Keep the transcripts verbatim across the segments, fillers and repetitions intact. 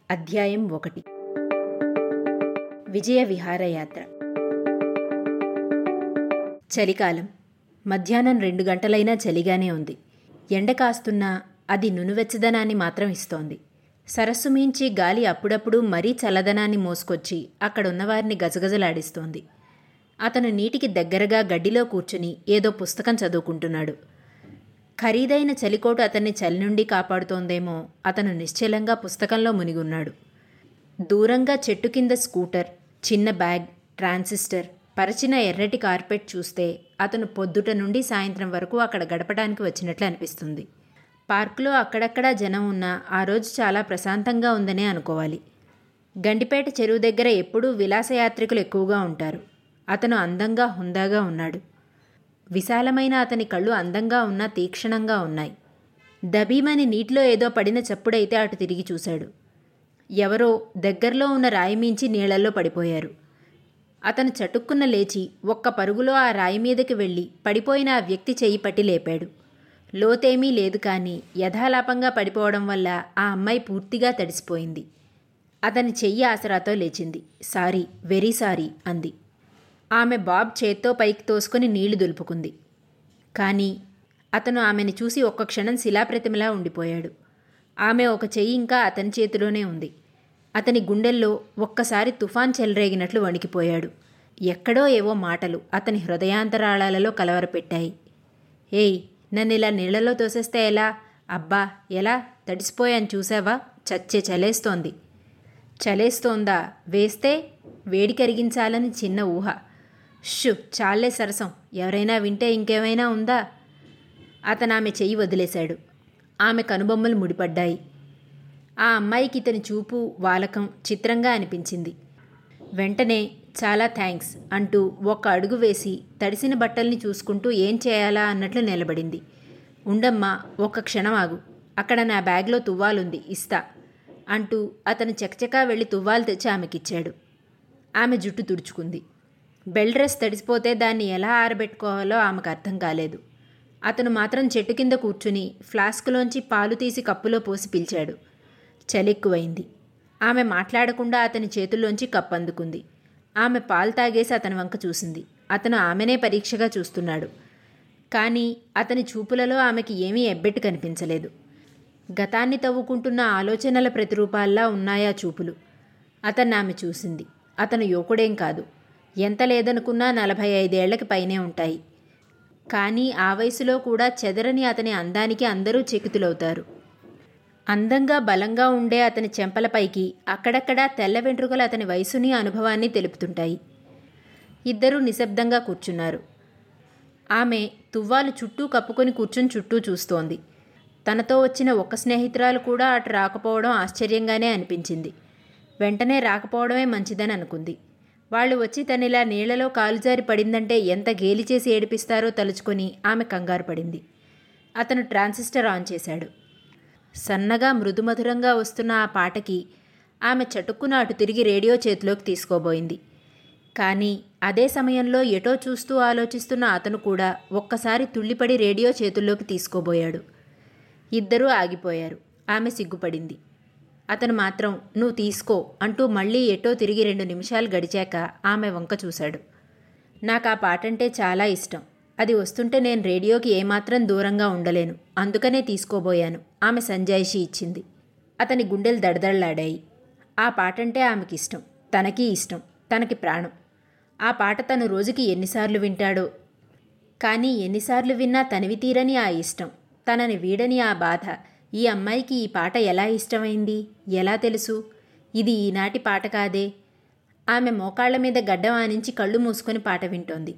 అధ్యాయం ఒకటి. విజయ విహారయాత్ర. చలికాలం. మధ్యాహ్నం రెండు గంటలైనా చలిగానే ఉంది. ఎండ కాస్తున్నా అది నునువెచ్చదనాన్ని మాత్రం ఇస్తోంది. సరస్సు మించి గాలి అప్పుడప్పుడు మరీ చల్లదనాన్ని మోసుకొచ్చి అక్కడున్నవారిని గజగజలాడిస్తోంది. అతను నీటికి దగ్గరగా గడ్డిలో కూర్చుని ఏదో పుస్తకం చదువుకుంటున్నాడు. ఖరీదైన చలికోటు అతన్ని చలి నుండి కాపాడుతోందేమో అతను నిశ్చలంగా పుస్తకంలో మునిగున్నాడు. దూరంగా చెట్టు కింద స్కూటర్, చిన్న బ్యాగ్, ట్రాన్సిస్టర్, పరచిన ఎర్రటి కార్పెట్ చూస్తే అతను పొద్దుట నుండి సాయంత్రం వరకు అక్కడ గడపడానికి వచ్చినట్లు అనిపిస్తుంది. పార్కులో అక్కడక్కడా జనం ఉన్నా ఆ రోజు చాలా ప్రశాంతంగా ఉందనే అనుకోవాలి. గండిపేట చెరువు దగ్గర ఎప్పుడూ విలాసయాత్రికులు ఎక్కువగా ఉంటారు. అతను అందంగా హుందాగా ఉన్నాడు. విశాలమైన అతని కళ్ళు అందంగా ఉన్నా తీక్షణంగా ఉన్నాయి. దబీమని నీటిలో ఏదో పడిన చప్పుడైతే అటు తిరిగి చూశాడు. ఎవరో దగ్గరలో ఉన్న రాయి మించి నీళ్లలో పడిపోయారు. అతను చటుక్కున లేచి ఒక్క పరుగులో ఆ రాయి మీదకి వెళ్ళి పడిపోయిన ఆ వ్యక్తి చెయ్యి పట్టి లేపాడు. లోతేమీ లేదు, కానీ యథాలాపంగా పడిపోవడం వల్ల ఆ అమ్మాయి పూర్తిగా తడిసిపోయింది. అతని చెయ్యి ఆసరాతో లేచింది. సారీ, వెరీ సారీ అంది. ఆమె బాబ్ చేత్తో పైకి తోసుకొని నీళ్లు దులుపుకుంది. కానీ అతను ఆమెను చూసి ఒక్క క్షణం శిలాప్రతిమలా ఉండిపోయాడు. ఆమె ఒక చెయ్యి ఇంకా అతని చేతిలోనే ఉంది. అతని గుండెల్లో ఒక్కసారి తుఫాన్ చెలరేగినట్లు వణికిపోయాడు. ఎక్కడో ఏవో మాటలు అతని హృదయాంతరాళాలలో కలవరపెట్టాయి. ఏయ్, నన్నిలా నీళ్లలో తోసేస్తే ఎలా? అబ్బా, ఎలా తడిసిపోయాను చూసావా? చచ్చే చలేస్తోంది. చలేస్తోందా? వేస్తే వేడి కరిగించాలని చిన్న ఊహ. షు, చాలే సరసం. ఎవరైనా వింటే ఇంకేమైనా ఉందా? అతను ఆమె చెయ్యి వదిలేశాడు. ఆమె కనుబొమ్మలు ముడిపడ్డాయి. ఆ అమ్మాయికి ఇతని చూపు, వాలకం చిత్రంగా అనిపించింది. వెంటనే చాలా థ్యాంక్స్ అంటూ ఒక్క అడుగు వేసి తడిసిన బట్టల్ని చూసుకుంటూ ఏం చేయాలా అన్నట్లు నిలబడింది. ఉండమ్మా, ఒక్క క్షణం ఆగు. అక్కడ నా బ్యాగ్లో తువ్వాలుంది, ఇస్తా అంటూ అతను చకచకా వెళ్ళి తువ్వాలు తెచ్చి ఆమెకిచ్చాడు. ఆమె జుట్టు తుడుచుకుంది. బెల్ డ్రెస్ తడిసిపోతే దాన్ని ఎలా ఆరబెట్టుకోవాలో ఆమెకు అర్థం కాలేదు. అతను మాత్రం చెట్టు కింద కూర్చుని ఫ్లాస్కులోంచి పాలు తీసి కప్పులో పోసి పిలిచాడు. చలెక్కువైంది. ఆమె మాట్లాడకుండా అతని చేతుల్లోంచి కప్పు అందుకుంది. ఆమె పాలు తాగేసి అతని వంక చూసింది. అతను ఆమెనే పరీక్షగా చూస్తున్నాడు. కానీ అతని చూపులలో ఆమెకి ఏమీ ఎబ్బెట్టు కనిపించలేదు. గతాన్ని తవ్వుకుంటున్న ఆలోచనల ప్రతిరూపాల్లా ఉన్నాయా చూపులు. అతన్ని ఆమె చూసింది. అతను యువకుడేం కాదు. ఎంత లేదనుకున్నా నలభై ఐదేళ్లకి పైనే ఉంటాయి. కానీ ఆ వయసులో కూడా చెదరని అతని అందానికి అందరూ చెకితులవుతారు. అందంగా బలంగా ఉండే అతని చెంపలపైకి అక్కడక్కడా తెల్ల వెంట్రుకలు అతని వయసుని అనుభవాన్ని తెలుపుతుంటాయి. ఇద్దరూ నిశ్శబ్దంగా కూర్చున్నారు. ఆమె తువ్వాలు చుట్టూ కప్పుకొని కూర్చుని చుట్టూ చూస్తోంది. తనతో వచ్చిన ఒక్క స్నేహితురాలు కూడా అటు రాకపోవడం ఆశ్చర్యంగానే అనిపించింది. వెంటనే రాకపోవడమే మంచిదని అనుకుంది. వాళ్ళు వచ్చి తనిలా నీళ్లలో కాలుజారి పడిందంటే ఎంత గేలి చేసి ఏడిపిస్తారో తలుచుకొని ఆమె కంగారు పడింది. అతను ట్రాన్సిస్టర్ ఆన్ చేశాడు. సన్నగా మృదుమధురంగా వస్తున్న ఆ పాటకి ఆమె చటుక్కున అటు తిరిగి రేడియో చేతిలోకి తీసుకోబోయింది. కానీ అదే సమయంలో ఎటో చూస్తూ ఆలోచిస్తున్న అతను కూడా ఒక్కసారి తుళ్ళిపడి రేడియో చేతుల్లోకి తీసుకోబోయాడు. ఇద్దరూ ఆగిపోయారు. ఆమె సిగ్గుపడింది. అతను మాత్రం నువ్వు తీసుకో అంటూ మళ్ళీ ఎటో తిరిగి రెండు నిమిషాలు గడిచాక ఆమె వంక చూశాడు. నాకు ఆ పాటంటే చాలా ఇష్టం. అది వస్తుంటే నేను రేడియోకి ఏమాత్రం దూరంగా ఉండలేను. అందుకనే తీసుకోబోయాను. ఆమె సంజాయిషీ ఇచ్చింది. అతని గుండెలు దడదడలాడాయి. ఆ పాటంటే ఆమెకిష్టం. తనకీ ఇష్టం. తనకి ప్రాణం. ఆ పాట తను రోజుకి ఎన్నిసార్లు వింటాడో. కానీ ఎన్నిసార్లు విన్నా తనివి తీరని ఆ ఇష్టం, తనని వీడని ఆ బాధ. ఈ అమ్మాయికి ఈ పాట ఎలా ఇష్టమైంది? ఎలా తెలుసు? ఇది ఈనాటి పాట కాదే. ఆమె మోకాళ్ల మీద గడ్డం ఆనించి కళ్ళు మూసుకొని పాట వింటోంది.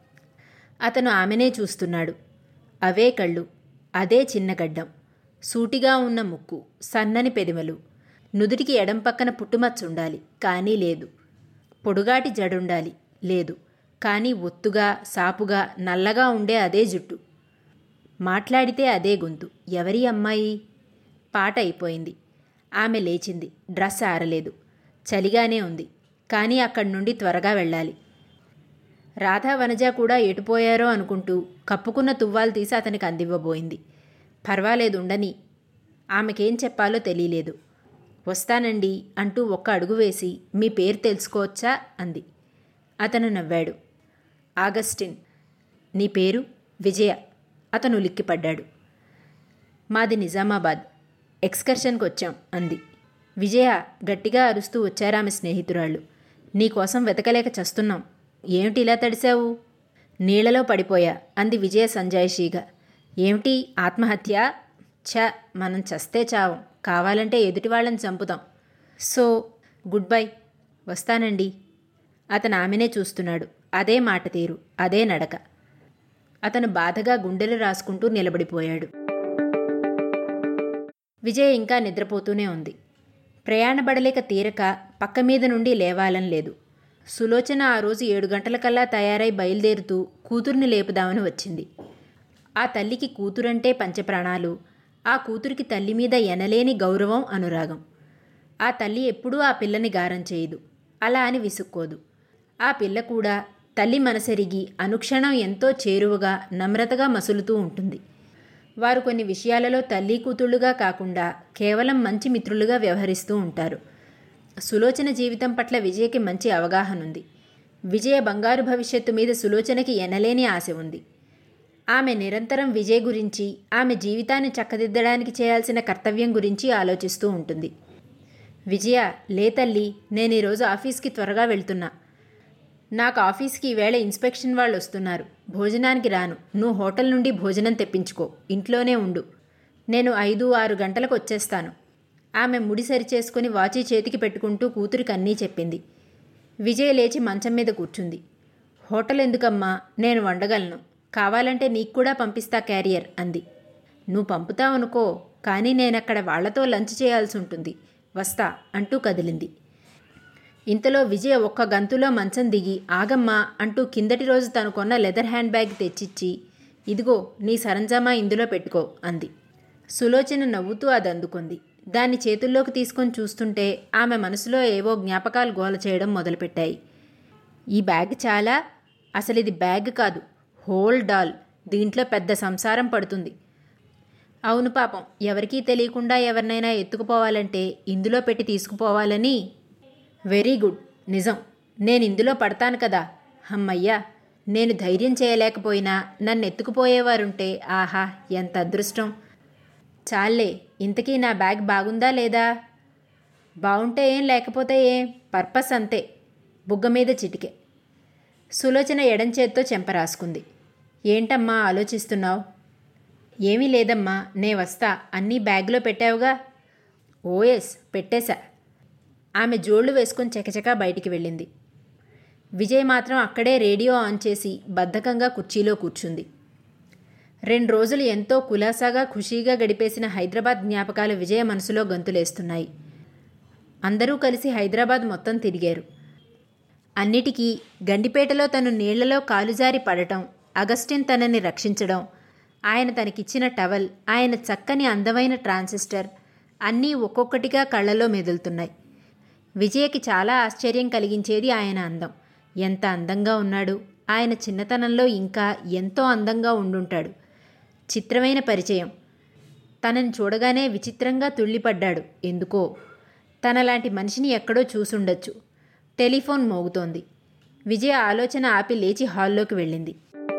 అతను ఆమెనే చూస్తున్నాడు. అవే కళ్ళు, అదే చిన్న గడ్డం, సూటిగా ఉన్న ముక్కు, సన్నని పెదిమలు. నుదుటికి ఎడం పక్కన పుట్టుమచ్చుండాలి, కానీ లేదు. పొడుగాటి జడుండాలి, లేదు. కానీ ఒత్తుగా, సాపుగా, నల్లగా ఉండే అదే జుట్టు. మాట్లాడితే అదే గొంతు. ఎవరి అమ్మాయి? పాట అయిపోయింది. ఆమె లేచింది. డ్రెస్ ఆరలేదు. చలిగానే ఉంది. కానీ అక్కడి నుండి త్వరగా వెళ్ళాలి. రాధా వనజ కూడా ఎటుపోయారో అనుకుంటూ కప్పుకున్న తువ్వాలు తీసి అతనికి అందివ్వబోయింది. పర్వాలేదు, ఉండని. ఆమెకేం చెప్పాలో తెలియలేదు. వస్తానండి అంటూ ఒక్క అడుగు వేసి మీ పేరు తెలుసుకోవచ్చా అంది. అతను నవ్వాడు. ఆగస్టిన్. నీ పేరు? విజయ. అతను ఉలిక్కిపడ్డాడు. మాది నిజామాబాద్. ఎక్స్కర్షన్కి వచ్చాం అంది. విజయ గట్టిగా అరుస్తూ వచ్చారామె స్నేహితురాళ్ళు. నీకోసం వెతకలేక చస్తున్నాం. ఏమిటి ఇలా తడిశావు? నీళ్లలో పడిపోయా అంది విజయ సంజాయిషీగా. ఏమిటి ఆత్మహత్య? ఛ, మనం చస్తే చావం, కావాలంటే ఎదుటి వాళ్ళని చంపుతాం. So good bye. వస్తానండి. అతను ఆమెనే చూస్తున్నాడు. అదే మాట తీరు, అదే నడక. అతను బాధగా గుండెలు రాసుకుంటూ నిలబడిపోయాడు. విజయ ఇంకా నిద్రపోతూనే ఉంది. ప్రయాణపడలేక తీరక పక్క మీద నుండి లేవాలని లేదు. సులోచన ఆ రోజు ఏడు గంటలకల్లా తయారై బయలుదేరుతూ కూతుర్ని లేపుదామని వచ్చింది. ఆ తల్లికి కూతురంటే పంచప్రాణాలు. ఆ కూతురికి తల్లి మీద ఎనలేని గౌరవం, అనురాగం. ఆ తల్లి ఎప్పుడూ ఆ పిల్లని గారం చేయదు, అలా అని విసుక్కోదు. ఆ పిల్ల కూడా తల్లి మనసెరిగి అనుక్షణం ఎంతో చేరువగా నమ్రతగా మసులుతూ ఉంటుంది. వారు కొన్ని విషయాలలో తల్లి కూతుళ్ళుగా కాకుండా కేవలం మంచి మిత్రులుగా వ్యవహరిస్తూ ఉంటారు. సులోచన జీవితం పట్ల విజయకి మంచి అవగాహన ఉంది. విజయ బంగారు భవిష్యత్తు మీద సులోచనకి ఎనలేని ఆశ ఉంది. ఆమె నిరంతరం విజయ్ గురించి, ఆమె జీవితాన్ని చక్కదిద్దడానికి చేయాల్సిన కర్తవ్యం గురించి ఆలోచిస్తూ ఉంటుంది. విజయ, లే తల్లి, నేను ఈరోజు ఆఫీస్కి త్వరగా వెళ్తున్నా. నాకు ఆఫీస్కి ఈవేళ ఇన్స్పెక్షన్ వాళ్ళు వస్తున్నారు. భోజనానికి రాను. నువ్వు హోటల్ నుండి భోజనం తెప్పించుకో, ఇంట్లోనే ఉండు. నేను ఐదు ఆరు గంటలకు వచ్చేస్తాను. ఆమె ముడి సరిచేసుకుని వాచి చేతికి పెట్టుకుంటూ కూతురికి అన్నీ చెప్పింది. విజయ్ లేచి మంచం మీద కూర్చుంది. హోటల్ ఎందుకమ్మా, నేను వండగలను. కావాలంటే నీకు కూడా పంపిస్తా క్యారియర్ అంది. నువ్వు పంపుతావనుకో, కానీ నేనక్కడ వాళ్లతో లంచ్ చేయాల్సి ఉంటుంది. వస్తా అంటూ కదిలింది. ఇంతలో విజయ ఒక్క గంతులో మంచం దిగి ఆగమ్మా అంటూ కిందటి రోజు తను కొన్న లెదర్ హ్యాండ్ బ్యాగ్ తెచ్చిచ్చి, ఇదిగో నీ సరంజామా ఇందులో పెట్టుకో అంది. సులోచన నవ్వుతూ అది అందుకుంది. దాన్ని చేతుల్లోకి తీసుకొని చూస్తుంటే ఆమె మనసులో ఏవో జ్ఞాపకాలు గోల చేయడం మొదలుపెట్టాయి. ఈ బ్యాగ్ చాలా? అసలు ఇది బ్యాగ్ కాదు, హోల్ డాల్. దీంట్లో పెద్ద సంసారం పడుతుంది. అవును పాపం, ఎవరికీ తెలియకుండా ఎవరినైనా ఎత్తుకుపోవాలంటే ఇందులో పెట్టి తీసుకుపోవాలని. వెరీ గుడ్, నిజం. నేను ఇందులో పడతాను కదా. హమ్మయ్యా, నేను ధైర్యం చేయలేకపోయినా నన్ను ఎత్తుకుపోయేవారుంటే ఆహా ఎంత అదృష్టం. చాలే, ఇంతకీ నా బ్యాగ్ బాగుందా లేదా? బాగుంటే ఏం, లేకపోతే ఏం, పర్పస్ అంతే. బుగ్గ మీద చిటికే. సులోచన ఎడంచేత్తో చెంప రాసుకుంది. ఏంటమ్మా ఆలోచిస్తున్నావు? ఏమీ లేదమ్మా, నే వస్తా. అన్నీ బ్యాగ్లో పెట్టావుగా? ఓఎస్, పెట్టేశా. ఆమె జోళ్లు వేసుకొని చకచకా బయటికి వెళ్ళింది. విజయ్ మాత్రం అక్కడే రేడియో ఆన్ చేసి బద్ధకంగా కుర్చీలో కూర్చుంది. రెండు రోజులు ఎంతో కులాసాగా ఖుషీగా గడిపేసిన హైదరాబాద్ జ్ఞాపకాలు విజయ మనసులో గంతులేస్తున్నాయి. అందరూ కలిసి హైదరాబాద్ మొత్తం తిరిగారు. అన్నిటికీ గండిపేటలో తను నీళ్లలో కాలుజారి పడటం, అగస్టిన్ తనని రక్షించడం, ఆయన తనకిచ్చిన టవల్, ఆయన చక్కని అందమైన ట్రాన్సిస్టర్ అన్నీ ఒక్కొక్కటిగా కళ్ళలో మెదులుతున్నాయి. విజయకి చాలా ఆశ్చర్యం కలిగించేది ఆయన అందం. ఎంత అందంగా ఉన్నాడు! ఆయన చిన్నతనంలో ఇంకా ఎంతో అందంగా ఉండుంటాడు. చిత్రమైన పరిచయం. తనని చూడగానే విచిత్రంగా తుళ్ళిపడ్డాడు. ఎందుకో తనలాంటి మనిషిని ఎక్కడో చూసుండొచ్చు. టెలిఫోన్ మోగుతోంది. విజయ ఆలోచన ఆపి లేచి హాల్లోకి వెళ్ళింది.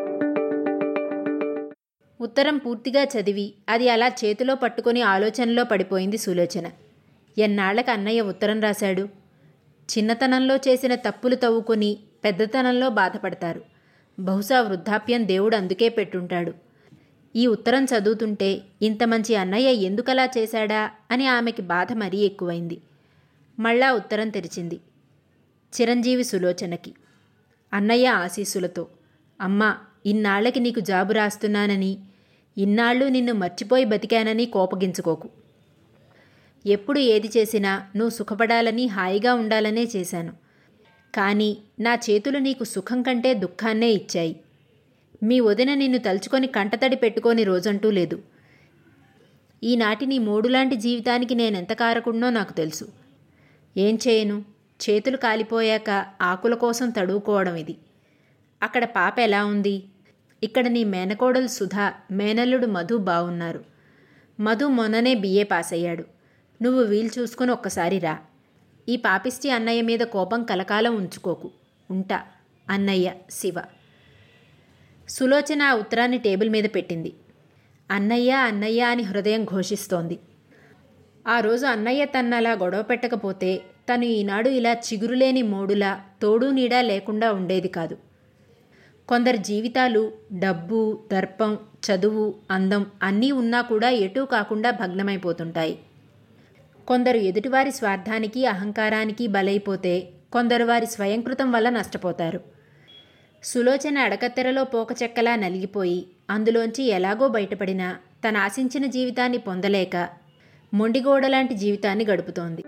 ఉత్తరం పూర్తిగా చదివి అది అలా చేతిలో పట్టుకొని ఆలోచనలో పడిపోయింది సులోచన. ఎన్నాళ్లకు అన్నయ్య ఉత్తరం రాశాడు? చిన్నతనంలో చేసిన తప్పులు తవ్వుకొని పెద్దతనంలో బాధపడతారు. బహుశా వృద్ధాప్యం దేవుడు అందుకే పెట్టుంటాడు. ఈ ఉత్తరం చదువుతుంటే ఇంత మంచి అన్నయ్య ఎందుకలా చేశాడా అని ఆమెకి బాధ మరీ ఎక్కువైంది. మళ్ళా ఉత్తరం తెరిచింది. చిరంజీవి సులోచనకి. అన్నయ్య ఆశీస్సులతో. అమ్మా, ఇన్నాళ్లకి నీకు జాబు రాస్తున్నానని, ఇన్నాళ్ళు నిన్ను మర్చిపోయి బతికానని కోపగించుకోకు. ఎప్పుడు ఏది చేసినా నువ్వు సుఖపడాలని, హాయిగా ఉండాలనే చేశాను. కానీ నా చేతులు నీకు సుఖం కంటే దుఃఖాన్నే ఇచ్చాయి. మీ వదిన నిన్ను తలుచుకొని కంటతడి పెట్టుకొని రోజంటూ లేదు. ఈనాటి నీ మోడులాంటి జీవితానికి నేనెంత కారకుడినో నాకు తెలుసు. ఏం చేయను, చేతులు కాలిపోయాక ఆకుల కోసం తడువుకోవడం ఇది. అక్కడ పాప ఎలా ఉంది? ఇక్కడ నీ మేనకోడలు సుధా, మేనల్లుడు మధు బావున్నారు. మధు మొన్ననే బిఏ పాస్ అయ్యాడు. నువ్వు వీలు చూసుకుని ఒక్కసారి రా. ఈ పాపిష్టి అన్నయ్య మీద కోపం కలకాలం ఉంచుకోకు. ఉంటా అన్నయ్య శివ. సులోచన ఆ ఉత్తరాన్ని టేబుల్ మీద పెట్టింది. అన్నయ్య అన్నయ్య అని హృదయం ఘోషిస్తోంది. ఆ రోజు అన్నయ్య తన్నలా గొడవ పెట్టకపోతే తను ఈనాడు ఇలా చిగురులేని మోడులా తోడు నీడా లేకుండా ఉండేది కాదు. కొందరి జీవితాలు డబ్బు, దర్పం, చదువు, అందం అన్నీ ఉన్నా కూడా ఎటూ కాకుండా భగ్నమైపోతుంటాయి. కొందరు ఎదుటివారి స్వార్థానికి, అహంకారానికి బలైపోతే కొందరు వారి స్వయంకృతం వల్ల నష్టపోతారు. సులోచన అడకత్తెరలో పోకచెక్కలా నలిగిపోయి అందులోంచి ఎలాగో బయటపడినా తను ఆశించిన జీవితాన్ని పొందలేక మొండిగోడలాంటి జీవితాన్ని గడుపుతోంది.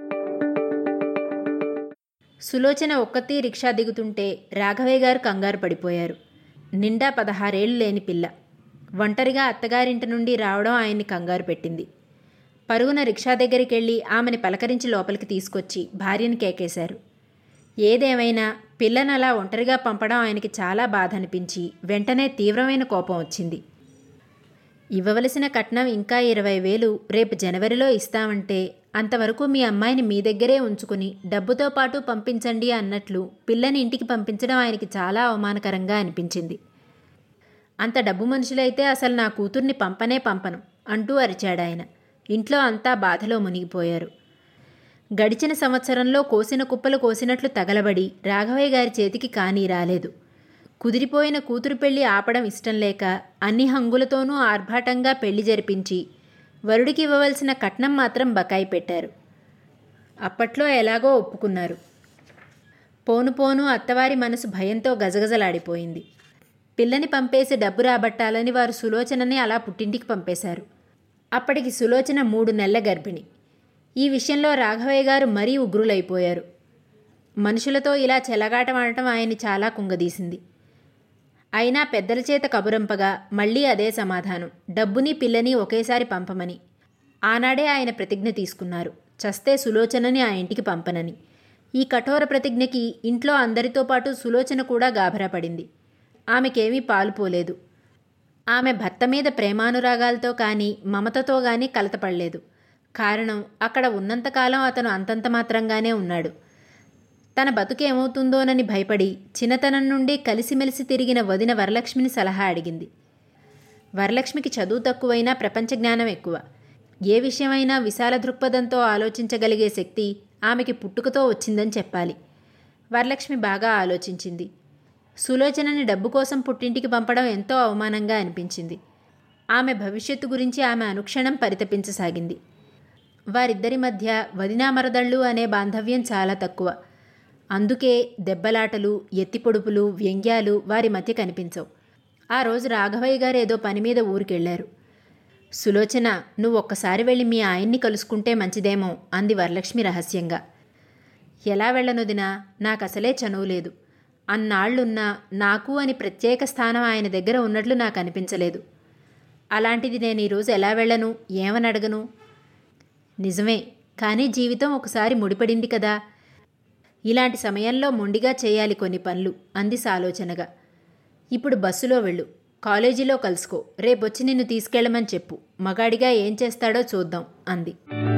సులోచన ఒక్కతీ రిక్షా దిగుతుంటే రాఘవయ్య గారు కంగారు పడిపోయారు. నిండా పదహారేళ్లు లేని పిల్ల ఒంటరిగా అత్తగారింటి నుండి రావడం ఆయన్ని కంగారు పెట్టింది. పరుగున రిక్షా దగ్గరికి వెళ్ళి ఆమెని పలకరించి లోపలికి తీసుకొచ్చి భార్యను కేకేశారు. ఏదేమైనా పిల్లను అలా ఒంటరిగా పంపడం ఆయనకి చాలా బాధ అనిపించి వెంటనే తీవ్రమైన కోపం వచ్చింది. ఇవ్వవలసిన కట్నం ఇంకా ఇరవై వేలు రేపు జనవరిలో ఇస్తామంటే అంతవరకు మీ అమ్మాయిని మీ దగ్గరే ఉంచుకుని డబ్బుతో పాటు పంపించండి అన్నట్లు పిల్లని ఇంటికి పంపించడం ఆయనకి చాలా అవమానకరంగా అనిపించింది. అంత డబ్బు మనుషులైతే అసలు నా కూతుర్ని పంపనే పంపను అంటూ అరిచాడాయన. ఇంట్లో అంతా బాధలో మునిగిపోయారు. గడిచిన సంవత్సరంలో కోసిన కుప్పలు కోసినట్లు తగలబడి రాఘవయ్య గారి చేతికి కానీ రాలేదు. కుదిరిపోయిన కూతురు పెళ్లి ఆపడం ఇష్టం లేక అన్ని హంగులతోనూ ఆర్భాటంగా పెళ్లి జరిపించి వరుడికి ఇవ్వవలసిన కట్నం మాత్రం బకాయి పెట్టారు. అప్పట్లో ఎలాగో ఒప్పుకున్నారు. పోను పోను అత్తవారి మనసు భయంతో గజగజలాడిపోయింది. పిల్లని పంపేసి డబ్బు రాబట్టాలని వారు సులోచనని అలా పుట్టింటికి పంపేశారు. అప్పటికి సులోచన మూడు నెలల గర్భిణి. ఈ విషయంలో రాఘవయ్య గారు మరీ ఉగ్రులైపోయారు. మనుషులతో ఇలా చెలగాటమాడటం ఆయన్ని చాలా కుంగదీసింది. అయినా పెద్దల చేత కబురంపగా మళ్లీ అదే సమాధానం, డబ్బుని పిల్లని ఒకేసారి పంపమని. ఆనాడే ఆయన ప్రతిజ్ఞ తీసుకున్నారు, చస్తే సులోచనని ఆ ఇంటికి పంపనని. ఈ కఠోర ప్రతిజ్ఞకి ఇంట్లో అందరితో పాటు సులోచన కూడా గాభరాపడింది. ఆమెకేమీ పాలుపోలేదు. ఆమె భర్త మీద ప్రేమానురాగాలతో కానీ మమతతో కానీ కలతపడలేదు. కారణం, అక్కడ ఉన్నంతకాలం అతను అంతంత మాత్రంగానే ఉన్నాడు. తన బతుకేమవుతుందోనని భయపడి చిన్నతనం నుండి కలిసిమెలిసి తిరిగిన వదిన వరలక్ష్మిని సలహా అడిగింది. వరలక్ష్మికి చదువు తక్కువైనా ప్రపంచ జ్ఞానం ఎక్కువ. ఏ విషయమైనా విశాల దృక్పథంతో ఆలోచించగలిగే శక్తి ఆమెకి పుట్టుకతో వచ్చిందని చెప్పాలి. వరలక్ష్మి బాగా ఆలోచించింది. సులోచనని డబ్బు కోసం పుట్టింటికి పంపడం ఎంతో అవమానంగా అనిపించింది. ఆమె భవిష్యత్తు గురించి ఆమె అనుక్షణం పరితపించసాగింది. వారిద్దరి మధ్య వదినామరదళ్ళు అనే బాంధవ్యం చాలా తక్కువ. అందుకే దెబ్బలాటలు, ఎత్తిపొడుపులు, వ్యంగ్యాలు వారి మధ్య కనిపించవు. ఆ రోజు రాఘవయ్య గారు ఏదో పని మీద ఊరికెళ్లారు. సులోచన, నువ్వు ఒక్కసారి వెళ్ళి మీ ఆయన్ని కలుసుకుంటే మంచిదేమో అంది వరలక్ష్మి రహస్యంగా. ఎలా వెళ్ళనొదినా, నాకసలే చనువు లేదు. అన్నాళ్లున్నా నాకు అని ప్రత్యేక స్థానం ఆయన దగ్గర ఉన్నట్లు నాకు అనిపించలేదు. అలాంటిది నేను ఈరోజు ఎలా వెళ్ళను, ఏమని అడగను? నిజమే, కానీ జీవితం ఒకసారి ముడిపడింది కదా. ఇలాంటి సమయంలో మొండిగా చేయాలి కొన్ని పనులు అంది సాలోచనగా. ఇప్పుడు బస్సులో వెళ్ళు, కాలేజీలో కలుసుకో, రేపొచ్చి నిన్ను తీసుకెళ్లమని చెప్పు. మగాడిగా ఏం చేస్తాడో చూద్దాం అంది.